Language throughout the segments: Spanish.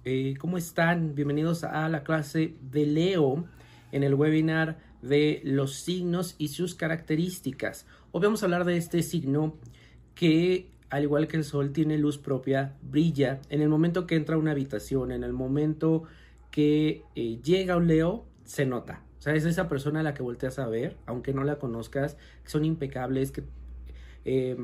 ¿Cómo están? Bienvenidos a la clase de Leo en el webinar de los signos y sus características. Hoy vamos a hablar de este signo que, al igual que el sol, tiene luz propia, brilla en el momento que entra a una habitación, en el momento que llega un Leo, se nota. O sea, es esa persona a la que volteas a ver, aunque no la conozcas, que son impecables, que eh,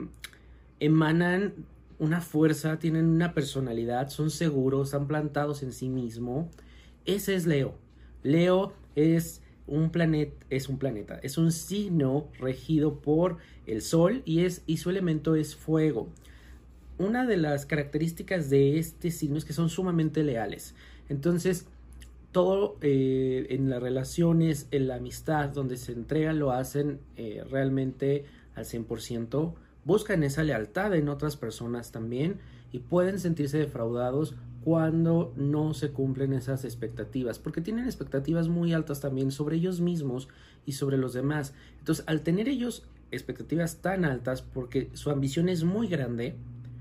emanan una fuerza, tienen una personalidad, son seguros, están plantados en sí mismo. Ese es Leo. Leo es un planeta, es un signo regido por el sol y su elemento es fuego. Una de las características de este signo es que son sumamente leales. Entonces, todo en las relaciones, en la amistad, donde se entregan, lo hacen realmente al 100%. Buscan esa lealtad en otras personas también y pueden sentirse defraudados cuando no se cumplen esas expectativas, porque tienen expectativas muy altas también sobre ellos mismos y sobre los demás. Entonces, al tener ellos expectativas tan altas, porque su ambición es muy grande,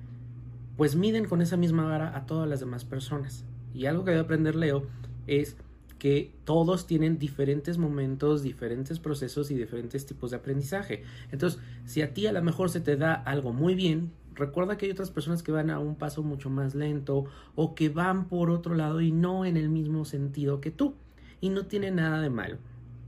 pues miden con esa misma vara a todas las demás personas. Y algo que debe aprender Leo es que todos tienen diferentes momentos, diferentes procesos y diferentes tipos de aprendizaje. Entonces, si a ti a lo mejor se te da algo muy bien, recuerda que hay otras personas que van a un paso mucho más lento o que van por otro lado y no en el mismo sentido que tú. Y no tiene nada de malo.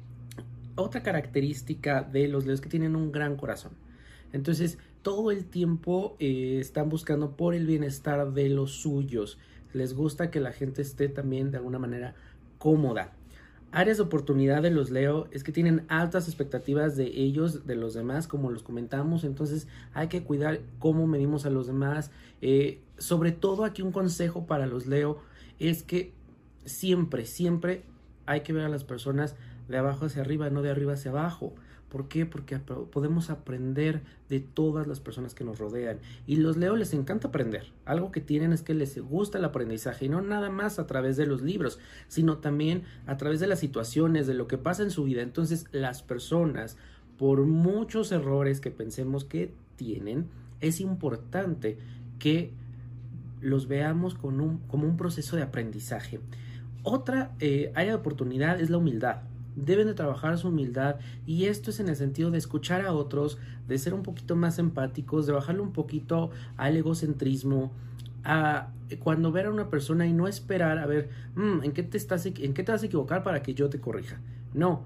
Otra característica de los leos es que tienen un gran corazón. Entonces, todo el tiempo están buscando por el bienestar de los suyos. Les gusta que la gente esté también de alguna manera cómoda. Áreas de oportunidad de los Leo es que tienen altas expectativas de ellos, de los demás, como los comentamos. Entonces hay que cuidar cómo medimos a los demás. Sobre todo aquí un consejo para los Leo es que siempre hay que ver a las personas de abajo hacia arriba, no de arriba hacia abajo. ¿Por qué? Porque podemos aprender de todas las personas que nos rodean. Y los Leo les encanta aprender. Algo que tienen es que les gusta el aprendizaje. Y no nada más a través de los libros, sino también a través de las situaciones, de lo que pasa en su vida. Entonces, las personas, por muchos errores que pensemos que tienen, es importante que los veamos como un proceso de aprendizaje. Otra área de oportunidad es la humildad. Deben de trabajar su humildad y esto es en el sentido de escuchar a otros, de ser un poquito más empáticos, de bajarle un poquito al egocentrismo, a cuando ver a una persona y no esperar a ver ¿en qué te vas a equivocar para que yo te corrija? No,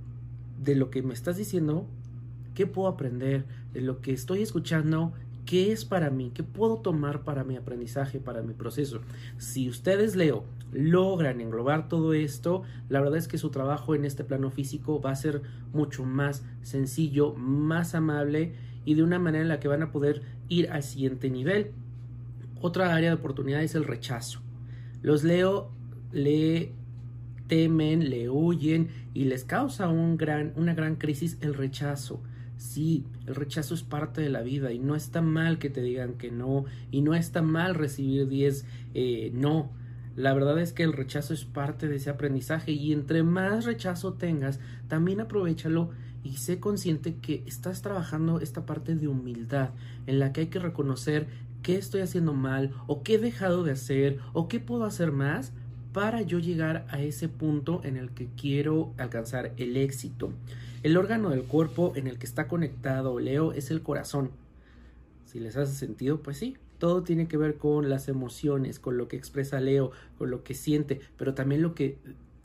de lo que me estás diciendo, ¿qué puedo aprender? De lo que estoy escuchando, ¿qué es para mí? ¿Qué puedo tomar para mi aprendizaje, para mi proceso? Si ustedes, Leo, logran englobar todo esto, la verdad es que su trabajo en este plano físico va a ser mucho más sencillo, más amable y de una manera en la que van a poder ir al siguiente nivel. Otra área de oportunidad es el rechazo. Los Leo le temen, le huyen y les causa una gran crisis el rechazo. Sí, el rechazo es parte de la vida y no está mal que te digan que no y no está mal recibir 10 no. La verdad es que el rechazo es parte de ese aprendizaje y entre más rechazo tengas, también aprovéchalo y sé consciente que estás trabajando esta parte de humildad en la que hay que reconocer qué estoy haciendo mal o qué he dejado de hacer o qué puedo hacer más para yo llegar a ese punto en el que quiero alcanzar el éxito. El órgano del cuerpo en el que está conectado Leo es el corazón. Si les hace sentido, pues sí, todo tiene que ver con las emociones, con lo que expresa Leo, con lo que siente, pero también lo que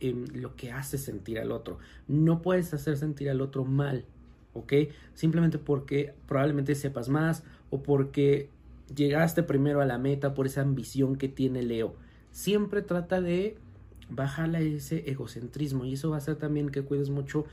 hace sentir al otro. No puedes hacer sentir al otro mal, ¿ok? Simplemente porque probablemente sepas más o porque llegaste primero a la meta por esa ambición que tiene Leo. Siempre trata de bajarle a ese egocentrismo y eso va a hacer también que cuides mucho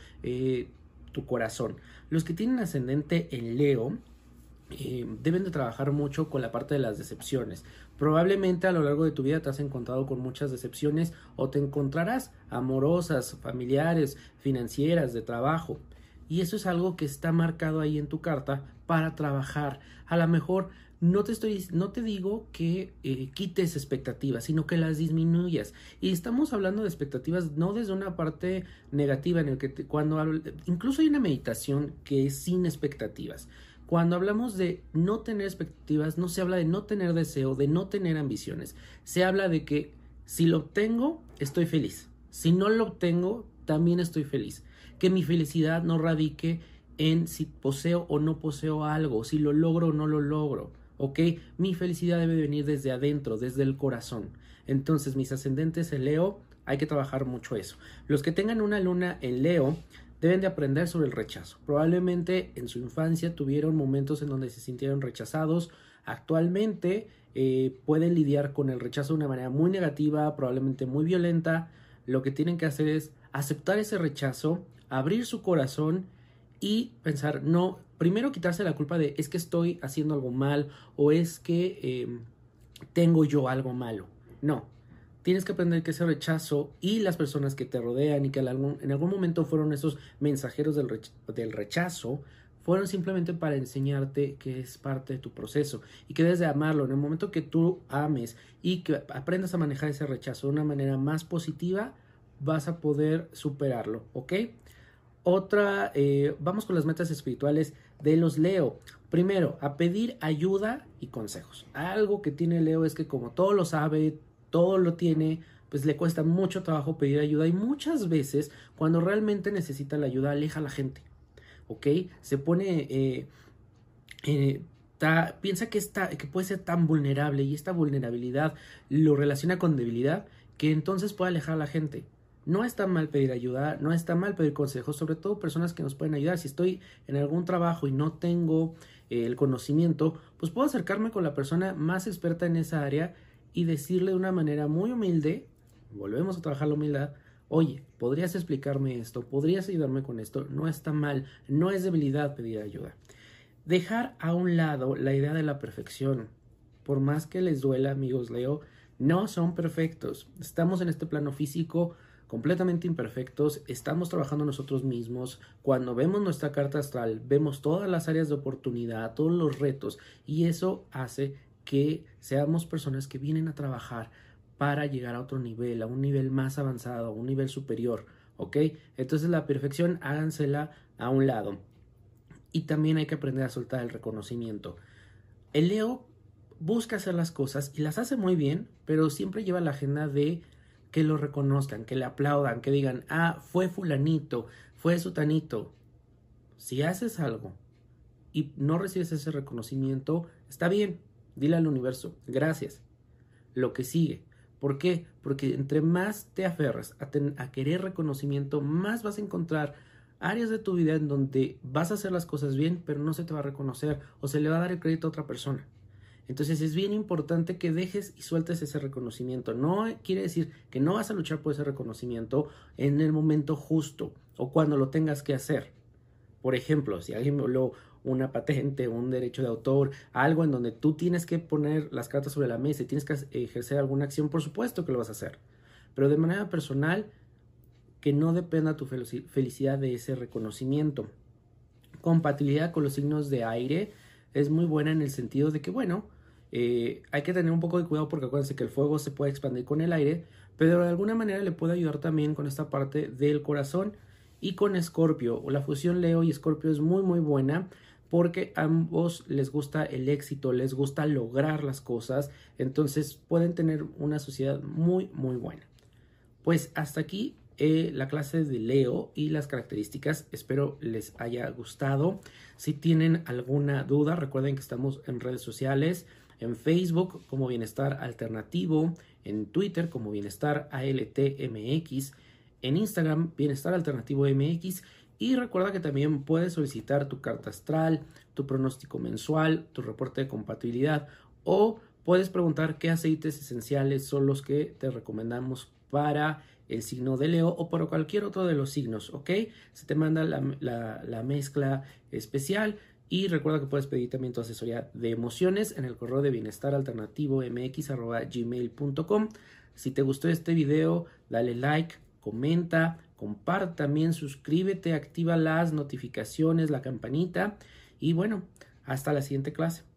tu corazón. Los que tienen ascendente en Leo deben de trabajar mucho con la parte de las decepciones. Probablemente a lo largo de tu vida te has encontrado con muchas decepciones o te encontrarás amorosas, familiares, financieras, de trabajo. Y eso es algo que está marcado ahí en tu carta para trabajar. A lo mejor no te digo que quites expectativas, sino que las disminuyas. Y estamos hablando de expectativas no desde una parte negativa en el que incluso hay una meditación que es sin expectativas. Cuando hablamos de no tener expectativas, no se habla de no tener deseo, de no tener ambiciones. Se habla de que Si lo obtengo, estoy feliz. Si no lo obtengo, también estoy feliz. Que mi felicidad no radique en si poseo o no poseo algo, si lo logro o no lo logro, ¿ok? Mi felicidad debe venir desde adentro, desde el corazón. Entonces, mis ascendentes en Leo, hay que trabajar mucho eso. Los que tengan una luna en Leo deben de aprender sobre el rechazo. Probablemente en su infancia tuvieron momentos en donde se sintieron rechazados. Actualmente pueden lidiar con el rechazo de una manera muy negativa, probablemente muy violenta. Lo que tienen que hacer es aceptar ese rechazo, abrir su corazón y pensar, no, primero quitarse la culpa de es que estoy haciendo algo mal o es que tengo yo algo malo. No, tienes que aprender que ese rechazo y las personas que te rodean y que en algún momento fueron esos mensajeros del rechazo, fueron simplemente para enseñarte que es parte de tu proceso y que debes de amarlo. En el momento que tú ames y que aprendas a manejar ese rechazo de una manera más positiva, vas a poder superarlo, ¿ok? Vamos con las metas espirituales de los Leo. Primero, a pedir ayuda y consejos. Algo que tiene Leo es que como todo lo sabe, todo lo tiene, pues le cuesta mucho trabajo pedir ayuda y muchas veces cuando realmente necesita la ayuda aleja a la gente, ¿ok? Se pone, piensa que puede ser tan vulnerable y esta vulnerabilidad lo relaciona con debilidad que entonces puede alejar a la gente. No está mal pedir ayuda, no está mal pedir consejos, sobre todo personas que nos pueden ayudar. Si estoy en algún trabajo y no tengo el conocimiento, pues puedo acercarme con la persona más experta en esa área y decirle de una manera muy humilde, volvemos a trabajar la humildad, oye, ¿podrías explicarme esto? ¿Podrías ayudarme con esto? No está mal, no es debilidad pedir ayuda. Dejar a un lado la idea de la perfección. Por más que les duela, amigos Leo, no son perfectos. Estamos en este plano físico completamente imperfectos, estamos trabajando nosotros mismos. Cuando vemos nuestra carta astral, vemos todas las áreas de oportunidad, todos los retos, y eso hace que seamos personas que vienen a trabajar para llegar a otro nivel, a un nivel más avanzado, a un nivel superior, ¿ok? Entonces la perfección hágansela a un lado. Y también hay que aprender a soltar el reconocimiento. El Leo busca hacer las cosas y las hace muy bien, pero siempre lleva la agenda de que lo reconozcan, que le aplaudan, que digan, ah, fue fulanito, fue sutanito. Si haces algo y no recibes ese reconocimiento, está bien, dile al universo, gracias. Lo que sigue. ¿Por qué? Porque entre más te aferras a querer reconocimiento, más vas a encontrar áreas de tu vida en donde vas a hacer las cosas bien, pero no se te va a reconocer o se le va a dar el crédito a otra persona. Entonces es bien importante que dejes y sueltes ese reconocimiento. No quiere decir que no vas a luchar por ese reconocimiento en el momento justo o cuando lo tengas que hacer. Por ejemplo, si alguien violó una patente, un derecho de autor, algo en donde tú tienes que poner las cartas sobre la mesa y tienes que ejercer alguna acción, por supuesto que lo vas a hacer. Pero de manera personal, que no dependa tu felicidad de ese reconocimiento. Compatibilidad con los signos de aire es muy buena en el sentido de que, bueno, hay que tener un poco de cuidado porque acuérdense que el fuego se puede expandir con el aire, pero de alguna manera le puede ayudar también con esta parte del corazón. Y con Escorpio, la fusión Leo y Escorpio es muy muy buena porque a ambos les gusta el éxito, les gusta lograr las cosas, entonces pueden tener una sociedad muy muy buena. Pues hasta aquí la clase de Leo y las características, espero les haya gustado. Si tienen alguna duda, recuerden que estamos en redes sociales, en Facebook como Bienestar Alternativo, en Twitter como Bienestar ALTMX, en Instagram Bienestar Alternativo MX, y recuerda que también puedes solicitar tu carta astral, tu pronóstico mensual, tu reporte de compatibilidad, o puedes preguntar qué aceites esenciales son los que te recomendamos para el signo de Leo o para cualquier otro de los signos, ¿ok? Se te manda la mezcla especial. Y recuerda que puedes pedir también tu asesoría de emociones en el correo de bienestaralternativomx@gmail.com. Si te gustó este video, dale like, comenta, comparte también, suscríbete, activa las notificaciones, la campanita. Y bueno, hasta la siguiente clase.